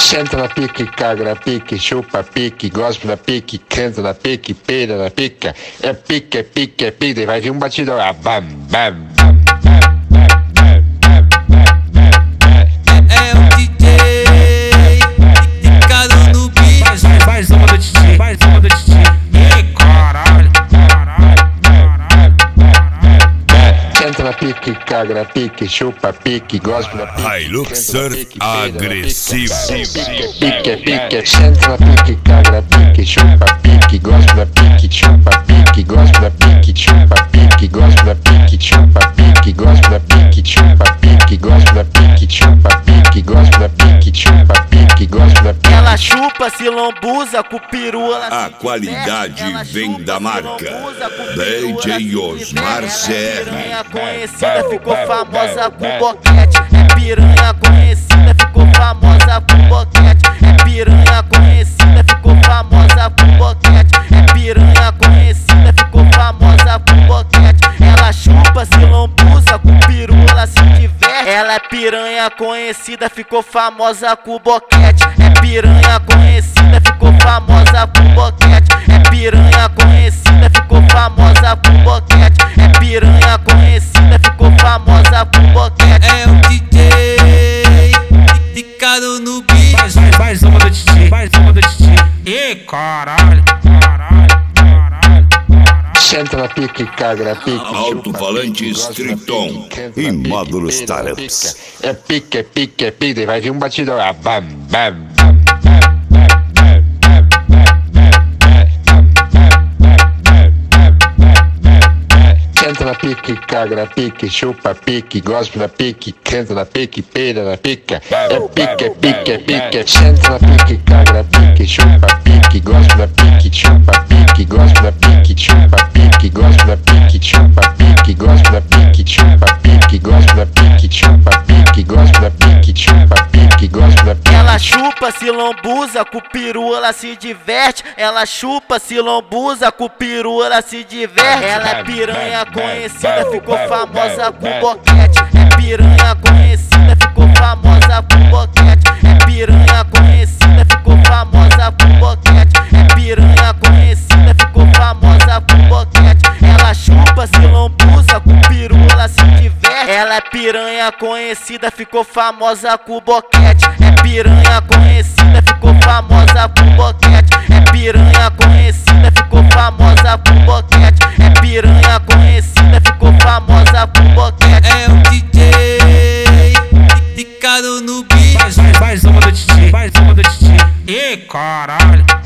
Senta na pique, caga na pique, chupa pique, gospe na pique, canta na pique, peida na pica. É pique, é pique, é pique, vai vir um batidão. Ah, bam, bam, bam, é o DJ ligado no beat. Mais uma do Titi, mais uma do Titi. Ih, caralho, Senta na pique, caga na pique, chupa pique, gospe na pique. Hilux Surf agressivo. Pique, pique, senta na pique, caga na pique, chupa pique, gospe na pique, chupa pique, gospe na pique, chupa pique, gospe na pique, chupa pique, gospe na pique, chupa pique, gospe na pique, chupa pique, gospe na pique, chupa pique, gospe na pique. Ela chupa, se lambuza, com peru ela A se qualidade diverte. Ela vem chupa, da se marca lambuza, com peru ela se DJ Osmar diverte. CR. Piranha conhecida, ficou famosa com boquete. É piranha conhecida, ficou famosa com boquete. É piranha conhecida, ficou famosa com boquete. É piranha conhecida, ficou famosa com boquete. Ela chupa, se lambuza, com peru ela se diverte. Ela é piranha conhecida, ficou famosa com boquete. É piranha conhecida, ficou famosa com boquete. É piranha conhecida, ficou famosa com boquete. É piranha conhecida, ficou famosa com boquete. É o DJ ligado no beat. mais uma do Titi, mais uma do Titi. Ih, caralho, Senta na pique, caga na pique. Alto-falantes Triton e módulos Taramps. É pique, é pique, é pique, vai vir um batidão. Ah, bam, bam, senta na pique, caga na pique, chupa pique, gospe na pique, canta na pique, peida na pica. É pique, é pique, é pique, senta na pique, caga na pique, chupa pique, gospe na pique, chupa pique, gospe na pique, chupa pique, gospe na pique, chupa pique, gospe na pique, chupa pique, gospe na pique, chupa pique, gospe na pique, chupa pique, gospe na pique. Ela chupa, se lambuza, com peru ela se diverte. Ela chupa, se lambuza, com peru ela se diverte. Ela é piranha conhecida, ficou famosa com boquete. É piranha conhecida, ficou famosa com boquete. É piranha conhecida, ficou famosa com boquete. É piranha conhecida, ficou famosa com boquete. Ela chupa, se lambuza, com peru ela se diverte. Ela é piranha conhecida, ficou famosa com boquete. É piranha conhecida, ficou famosa com boquete. É piranha conhecida, ficou famosa com boquete. É piranha conhecida, ficou famosa com boquete. É o DJ ligado no beat. mais uma do Titi, mais uma do Titi. Ih, caralho.